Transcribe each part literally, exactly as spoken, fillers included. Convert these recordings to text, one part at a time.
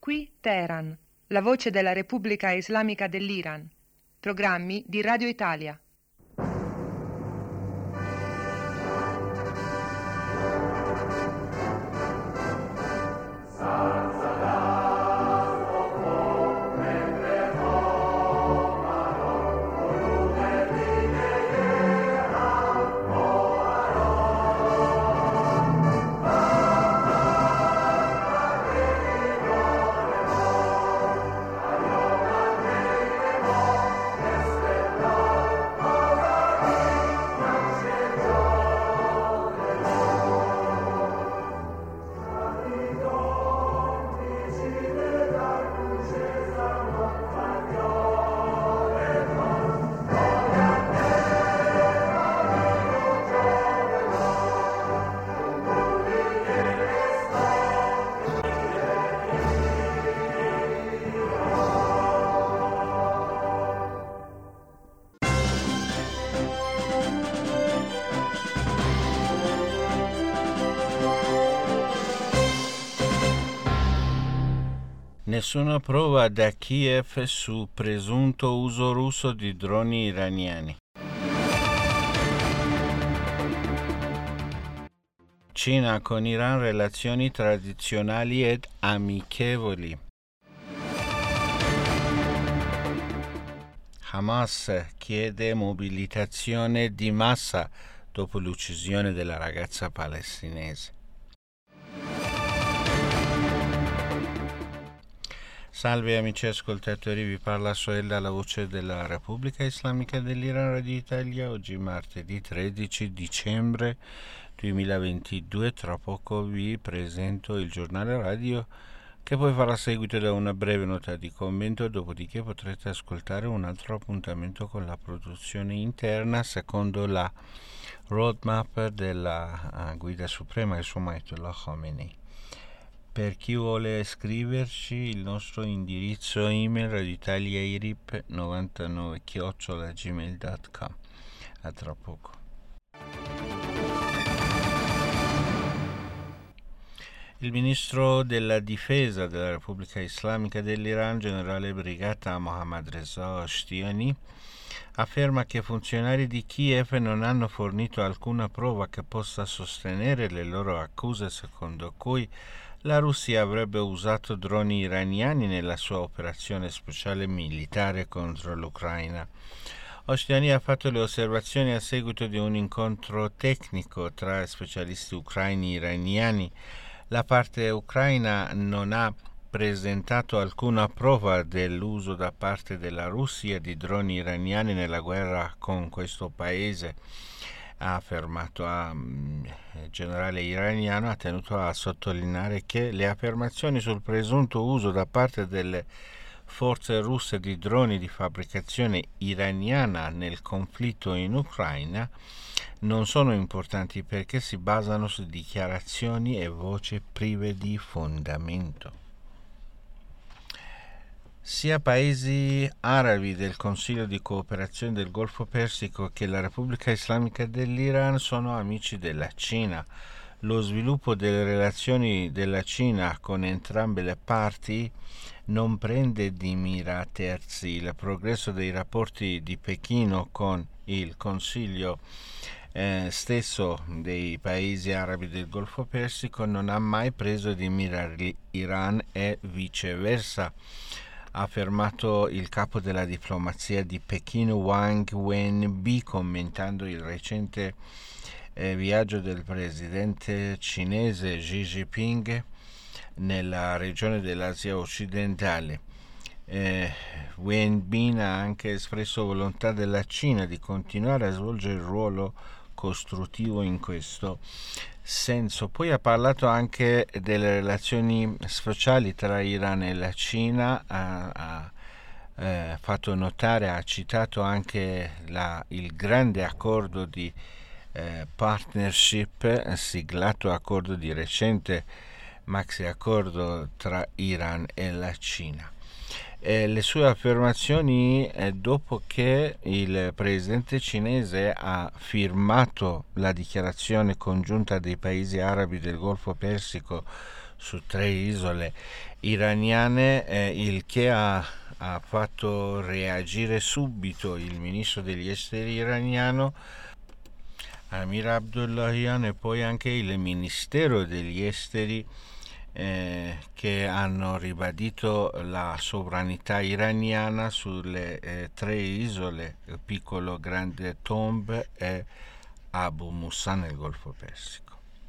Qui Teheran, la voce della Repubblica Islamica dell'Iran. Programmi di Radio Italia. Nessuna prova da Kiev su presunto uso russo di droni iraniani. Cina con Iran relazioni tradizionali ed amichevoli. Hamas chiede mobilitazione di massa dopo l'uccisione della ragazza palestinese. Salve amici ascoltatori, vi parla Soella, la voce della Repubblica Islamica dell'Iran, Radio Italia. Oggi martedì tredici dicembre duemilaventidue. Tra poco vi presento il giornale radio che poi farà seguito da una breve nota di commento, dopodiché potrete ascoltare un altro appuntamento con la produzione interna secondo la roadmap della uh, guida suprema del suo Ayatollah Khomeini. Per chi vuole scriverci, il nostro indirizzo email radioitaliairip novantanove chiocciola gmail punto com. A tra poco. Il ministro della difesa della Repubblica Islamica dell'Iran, generale brigata Mohammad Reza Ashtiani, afferma che funzionari di Kiev non hanno fornito alcuna prova che possa sostenere le loro accuse secondo cui la Russia avrebbe usato droni iraniani nella sua operazione speciale militare contro l'Ucraina. Ashtiani ha fatto le osservazioni a seguito di un incontro tecnico tra specialisti ucraini e iraniani. La parte ucraina non ha presentato alcuna prova dell'uso da parte della Russia di droni iraniani nella guerra con questo paese, ha affermato. A, il generale iraniano ha tenuto a sottolineare che le affermazioni sul presunto uso da parte delle forze russe di droni di fabbricazione iraniana nel conflitto in Ucraina non sono importanti perché si basano su dichiarazioni e voci prive di fondamento. Sia paesi arabi del Consiglio di cooperazione del Golfo Persico che la Repubblica Islamica dell'Iran sono amici della Cina. Lo sviluppo delle relazioni della Cina con entrambe le parti non prende di mira terzi. Il progresso dei rapporti di Pechino con il Consiglio eh, stesso dei paesi arabi del Golfo Persico non ha mai preso di mira l'Iran e viceversa, ha affermato il capo della diplomazia di Pechino Wang Wenbi commentando il recente eh, viaggio del presidente cinese Xi Jinping nella regione dell'Asia occidentale. Eh, Wenbin ha anche espresso volontà della Cina di continuare a svolgere il ruolo costruttivo in questo senso. Poi ha parlato anche delle relazioni speciali tra Iran e la Cina, ha, ha eh, fatto notare, ha citato anche la, il grande accordo di eh, partnership siglato, accordo di recente maxi accordo tra Iran e la Cina. Eh, le sue affermazioni eh, dopo che il presidente cinese ha firmato la dichiarazione congiunta dei paesi arabi del Golfo Persico su tre isole iraniane, eh, il che ha, ha fatto reagire subito il ministro degli esteri iraniano Amir Abdullahian e poi anche il Ministero degli Esteri, eh, che hanno ribadito la sovranità iraniana sulle eh, tre isole, piccolo grande Tomb e Abu Musa nel Golfo Persico.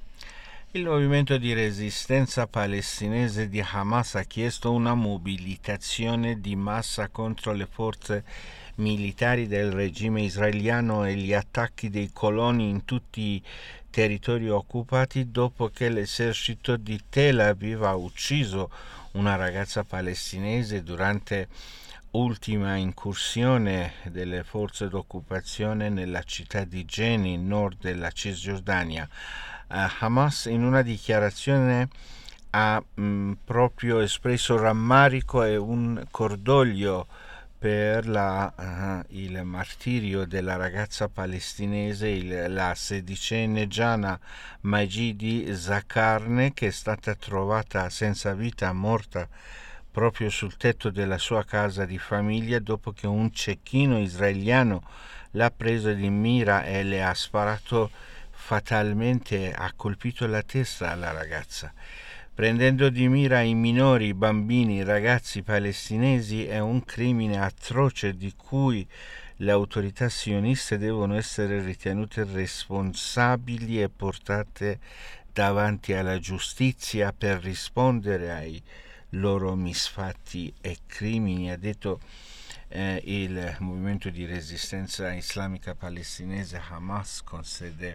Il movimento di resistenza palestinese di Hamas ha chiesto una mobilitazione di massa contro le forze militari del regime israeliano e gli attacchi dei coloni in tutti i territori occupati dopo che l'esercito di Tel Aviv ha ucciso una ragazza palestinese durante l'ultima incursione delle forze d'occupazione nella città di Jenin, nord della Cisgiordania. Uh, Hamas in una dichiarazione ha mh, proprio espresso rammarico e un cordoglio per la, uh, il martirio della ragazza palestinese, il, la sedicenne Jana Majidi Zakarne, che è stata trovata senza vita, morta proprio sul tetto della sua casa di famiglia dopo che un cecchino israeliano l'ha presa di mira e le ha sparato fatalmente, ha colpito la testa alla ragazza. Prendendo di mira i minori, i bambini, i ragazzi palestinesi è un crimine atroce di cui le autorità sioniste devono essere ritenute responsabili e portate davanti alla giustizia per rispondere ai loro misfatti e crimini, ha detto eh, il movimento di resistenza islamica palestinese Hamas con sede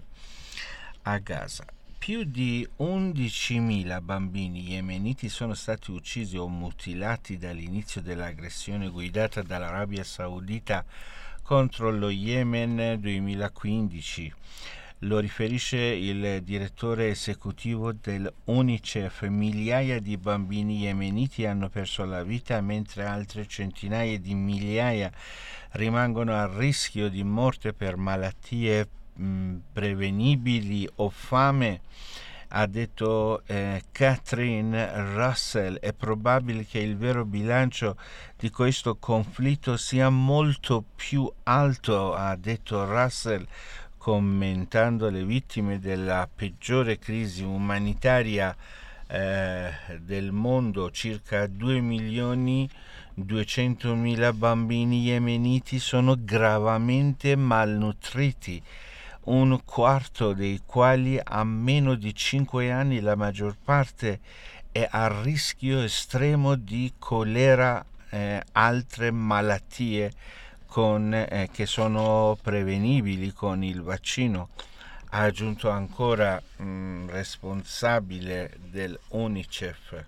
a Gaza. Più di undicimila bambini yemeniti sono stati uccisi o mutilati dall'inizio dell'aggressione guidata dall'Arabia Saudita contro lo Yemen duemilaquindici. Lo riferisce il direttore esecutivo dell'UNICEF. Migliaia di bambini yemeniti hanno perso la vita, mentre altre centinaia di migliaia rimangono a rischio di morte per malattie mh, prevenibili o fame. Ha detto eh, Catherine Russell. È probabile che il vero bilancio di questo conflitto sia molto più alto, ha detto Russell, commentando le vittime della peggiore crisi umanitaria eh, del mondo. Circa due milioni duecentomila bambini yemeniti sono gravemente malnutriti, un quarto dei quali ha meno di cinque anni. La maggior parte è a rischio estremo di colera e eh, altre malattie con, eh, che sono prevenibili con il vaccino, ha aggiunto ancora mh, responsabile dell'UNICEF.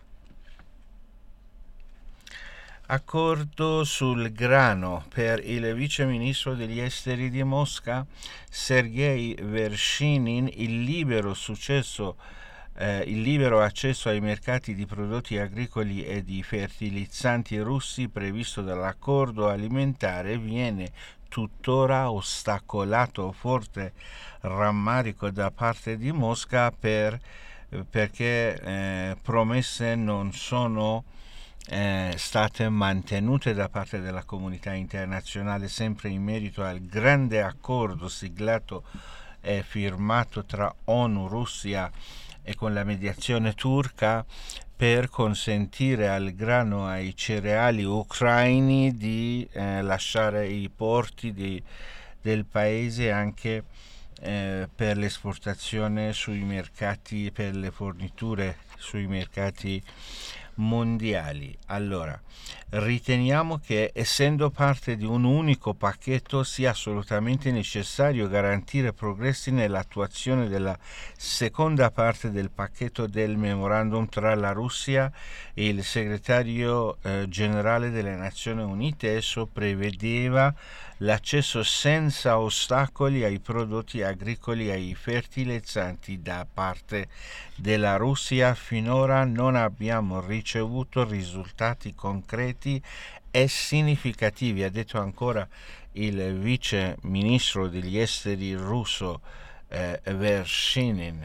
Accordo sul grano per il vice ministro degli esteri di Mosca Sergei Vershinin. Il libero successo Eh, il libero accesso ai mercati di prodotti agricoli e di fertilizzanti russi previsto dall'accordo alimentare viene tuttora ostacolato. Forte rammarico da parte di Mosca per, perché eh, promesse non sono eh, state mantenute da parte della comunità internazionale, sempre in merito al grande accordo siglato e firmato tra ONU, Russia e con la mediazione turca per consentire al grano, ai cereali ucraini di eh, lasciare i porti di, del paese anche eh, per l'esportazione sui mercati, per le forniture sui mercati mondiali. Allora, riteniamo che, essendo parte di un unico pacchetto, sia assolutamente necessario garantire progressi nell'attuazione della seconda parte del pacchetto del memorandum tra la Russia e il segretario eh, generale delle Nazioni Unite. Esso prevedeva l'accesso senza ostacoli ai prodotti agricoli e ai fertilizzanti da parte della Russia. Finora non abbiamo ricevuto risultati concreti e significativi, ha detto ancora il vice ministro degli esteri russo eh, Vershinin.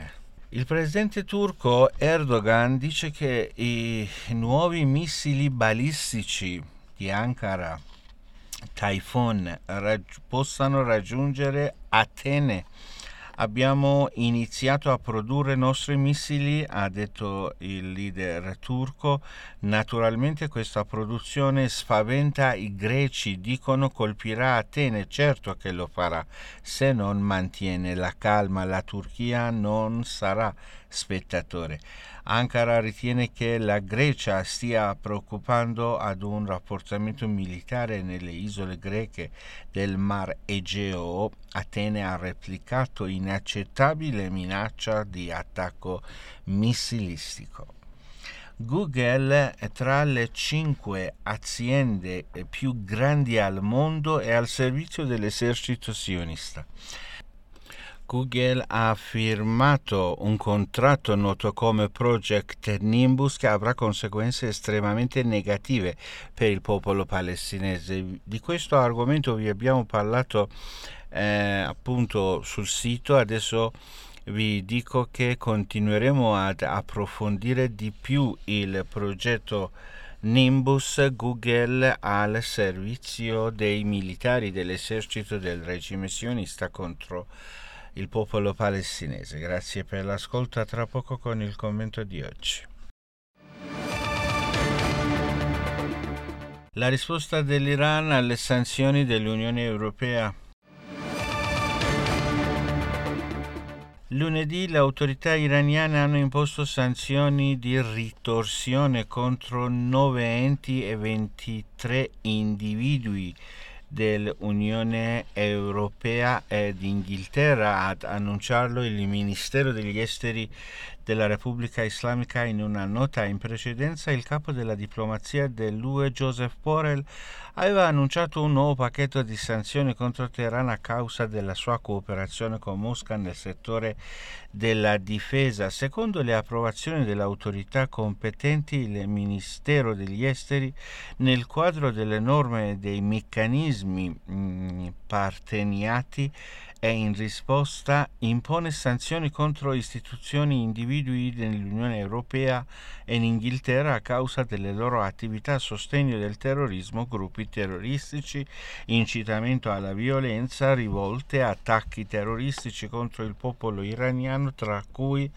Il presidente turco Erdogan dice che i nuovi missili balistici di Ankara, Typhoon, raggi- possano raggiungere Atene. Abbiamo iniziato a produrre i nostri missili, ha detto il leader turco. Naturalmente questa produzione spaventa i greci, dicono colpirà Atene, certo che lo farà, se non mantiene la calma. La Turchia non sarà spettatore. Ankara ritiene che la Grecia stia preoccupando ad un rafforzamento militare nelle isole greche del Mar Egeo. Atene ha replicato inaccettabile minaccia di attacco missilistico. Google è tra le cinque aziende più grandi al mondo e al servizio dell'esercito sionista. Google ha firmato un contratto noto come Project Nimbus che avrà conseguenze estremamente negative per il popolo palestinese. Di questo argomento vi abbiamo parlato eh, appunto sul sito. Adesso vi dico che continueremo ad approfondire di più il progetto Nimbus Google al servizio dei militari dell'esercito del regime sionista contro il popolo palestinese. Grazie per l'ascolto, a tra poco con il commento di oggi. La risposta dell'Iran alle sanzioni dell'Unione Europea. Lunedì le autorità iraniane hanno imposto sanzioni di ritorsione contro nove enti e ventitré individui dell'Unione Europea ed Inghilterra. Ad annunciarlo il Ministero degli Esteri della Repubblica Islamica. In una nota in precedenza il capo della diplomazia dell'U E Joseph Borrell aveva annunciato un nuovo pacchetto di sanzioni contro Teheran a causa della sua cooperazione con Mosca nel settore della difesa. Secondo le approvazioni delle autorità competenti, il Ministero degli Esteri, nel quadro delle norme e dei meccanismi mh, partenariati e in risposta impone sanzioni contro istituzioni e individui dell'Unione Europea e in Inghilterra a causa delle loro attività a sostegno del terrorismo, gruppi terroristici, incitamento alla violenza, rivolte, attacchi terroristici contro il popolo iraniano, tra cui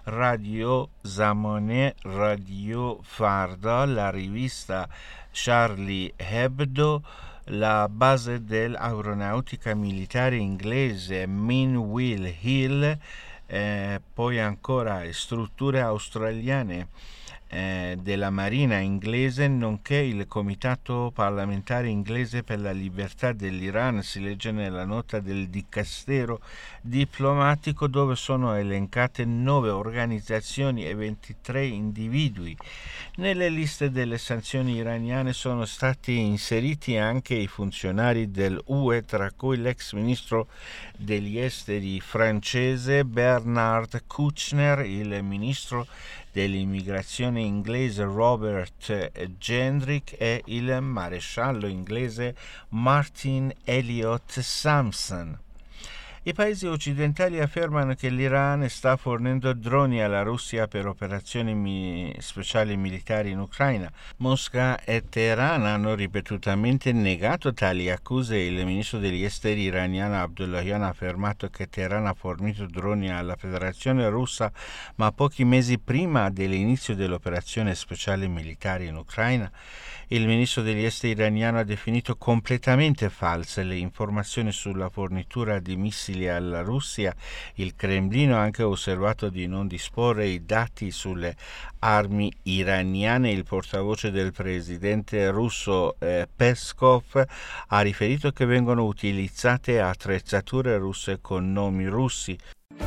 Radio Zamaneh, Radio Farda, la rivista Charlie Hebdo, la base dell'aeronautica militare inglese Minwell Hill, eh, poi ancora strutture australiane eh, della Marina inglese, nonché il Comitato parlamentare inglese per la libertà dell'Iran, si legge nella nota del Dicastero diplomatico, dove sono elencate nove organizzazioni e ventitré individui. Nelle liste delle sanzioni iraniane sono stati inseriti anche i funzionari dell'U E, tra cui l'ex ministro degli esteri francese Bernard Kouchner, il ministro dell'immigrazione inglese Robert Gendrick e il maresciallo inglese Martin Elliott Sampson. I paesi occidentali affermano che l'Iran sta fornendo droni alla Russia per operazioni mi- speciali militari in Ucraina. Mosca e Teheran hanno ripetutamente negato tali accuse. Il ministro degli esteri iraniano Abdullahian ha affermato che Teheran ha fornito droni alla Federazione Russa, ma pochi mesi prima dell'inizio dell'operazione speciale militare in Ucraina. Il ministro degli esteri iraniano ha definito completamente false le informazioni sulla fornitura di missili alla Russia. Il Cremlino ha anche osservato di non disporre i dati sulle armi iraniane. Il portavoce del presidente russo eh, Peskov ha riferito che vengono utilizzate attrezzature russe con nomi russi.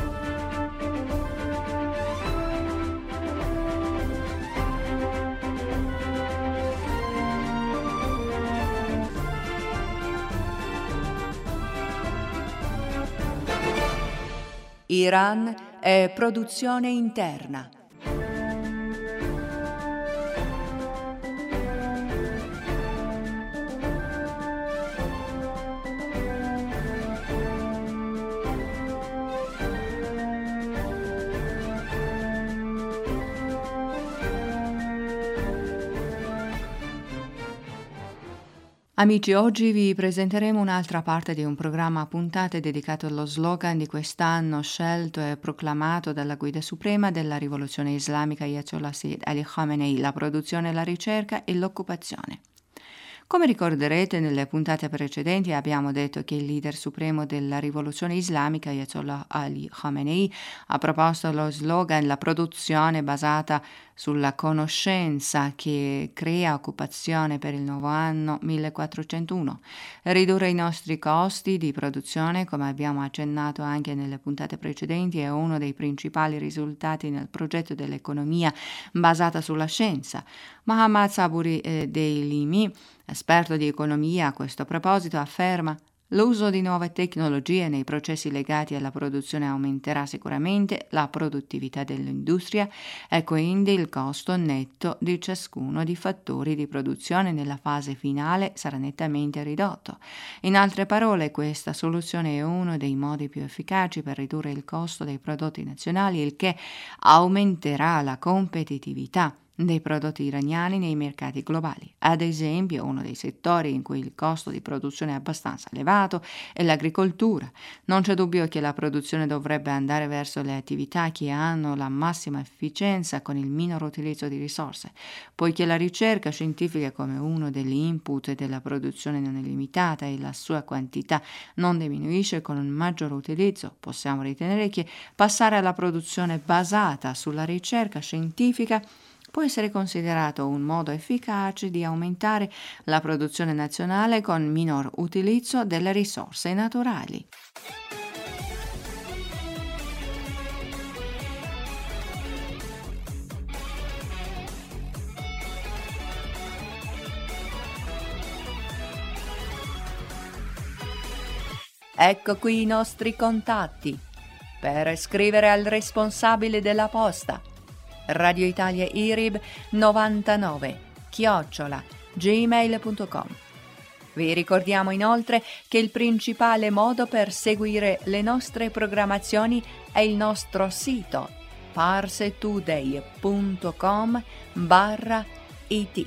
Iran è produzione interna. Amici, oggi vi presenteremo un'altra parte di un programma a puntate dedicato allo slogan di quest'anno scelto e proclamato dalla guida suprema della rivoluzione islamica Ayatollah Sayyid Ali Khamenei, la produzione, la ricerca e l'occupazione. Come ricorderete, nelle puntate precedenti abbiamo detto che il leader supremo della rivoluzione islamica, Ayatollah Ali Khamenei, ha proposto lo slogan «La produzione basata sulla conoscenza che crea occupazione per il nuovo anno millequattrocentuno». Ridurre i nostri costi di produzione, come abbiamo accennato anche nelle puntate precedenti, è uno dei principali risultati nel progetto dell'economia basata sulla scienza. Mohammad Saburi eh, Deilimi, esperto di economia, a questo proposito afferma: l'uso di nuove tecnologie nei processi legati alla produzione aumenterà sicuramente la produttività dell'industria e quindi il costo netto di ciascuno dei fattori di produzione nella fase finale sarà nettamente ridotto. In altre parole, questa soluzione è uno dei modi più efficaci per ridurre il costo dei prodotti nazionali, il che aumenterà la competitività dei prodotti iraniani nei mercati globali. Ad esempio, uno dei settori in cui il costo di produzione è abbastanza elevato è l'agricoltura. Non c'è dubbio che la produzione dovrebbe andare verso le attività che hanno la massima efficienza con il minor utilizzo di risorse, poiché la ricerca scientifica come uno degli input della produzione non è limitata e la sua quantità non diminuisce con un maggior utilizzo. Possiamo ritenere che passare alla produzione basata sulla ricerca scientifica può essere considerato un modo efficace di aumentare la produzione nazionale con minor utilizzo delle risorse naturali. Ecco qui i nostri contatti. Per scrivere al responsabile della posta: Radio Italia I R I B novantanove chiocciola gmail punto com. Vi ricordiamo inoltre che il principale modo per seguire le nostre programmazioni è il nostro sito parsetoday punto com barra it.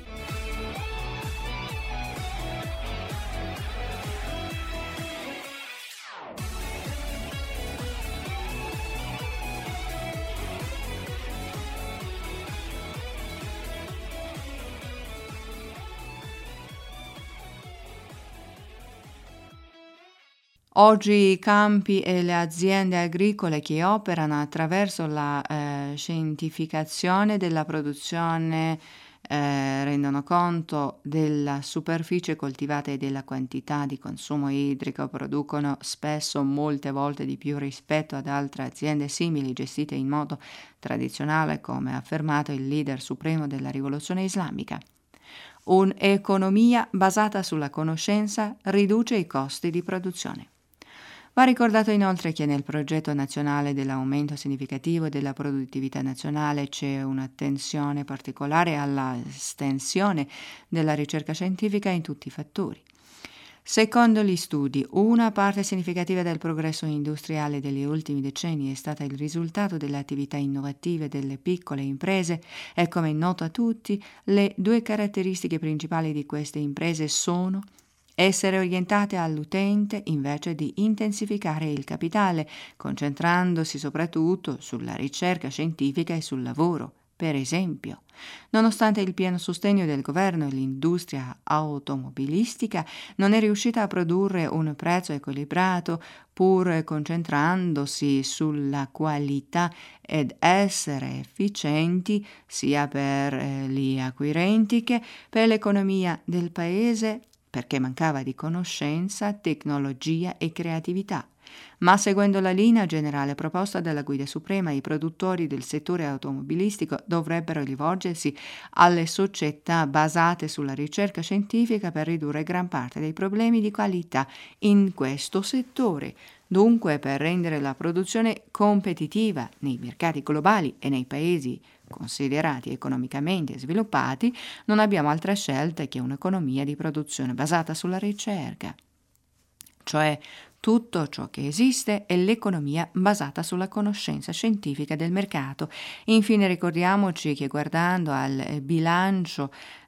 Oggi i campi e le aziende agricole che operano attraverso la eh, scientificazione della produzione eh, rendono conto della superficie coltivata e della quantità di consumo idrico, producono spesso molte volte di più rispetto ad altre aziende simili gestite in modo tradizionale, come ha affermato il leader supremo della rivoluzione islamica. Un'economia basata sulla conoscenza riduce i costi di produzione. Va ricordato inoltre che nel progetto nazionale dell'aumento significativo della produttività nazionale c'è un'attenzione particolare alla estensione della ricerca scientifica in tutti i fattori. Secondo gli studi, una parte significativa del progresso industriale degli ultimi decenni è stata il risultato delle attività innovative delle piccole imprese e, come è noto a tutti, le due caratteristiche principali di queste imprese sono essere orientate all'utente invece di intensificare il capitale, concentrandosi soprattutto sulla ricerca scientifica e sul lavoro. Per esempio, nonostante il pieno sostegno del governo, l'industria automobilistica non è riuscita a produrre un prezzo equilibrato, pur concentrandosi sulla qualità ed essere efficienti sia per eh, gli acquirenti che per l'economia del paese, perché mancava di conoscenza, tecnologia e creatività. Ma seguendo la linea generale proposta dalla Guida Suprema, i produttori del settore automobilistico dovrebbero rivolgersi alle società basate sulla ricerca scientifica per ridurre gran parte dei problemi di qualità in questo settore. Dunque, per rendere la produzione competitiva nei mercati globali e nei paesi considerati economicamente sviluppati, non abbiamo altra scelta che un'economia di produzione basata sulla ricerca. Cioè, tutto ciò che esiste è l'economia basata sulla conoscenza scientifica del mercato. Infine ricordiamoci che guardando al bilancio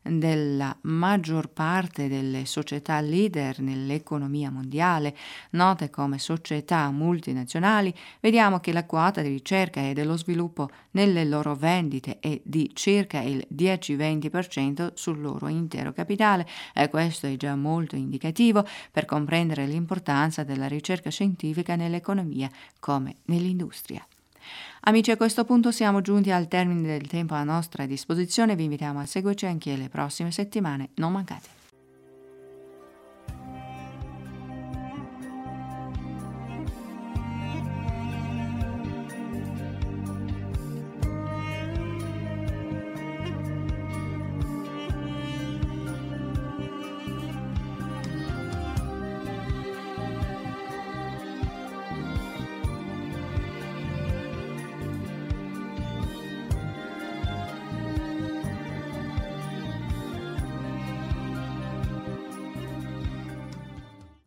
della maggior parte delle società leader nell'economia mondiale, note come società multinazionali, vediamo che la quota di ricerca e dello sviluppo nelle loro vendite è di circa il dieci-venti per cento sul loro intero capitale, e questo è già molto indicativo per comprendere l'importanza della ricerca scientifica nell'economia come nell'industria. Amici, a questo punto siamo giunti al termine del tempo a nostra disposizione. Vi invitiamo a seguirci anche le prossime settimane. Non mancate.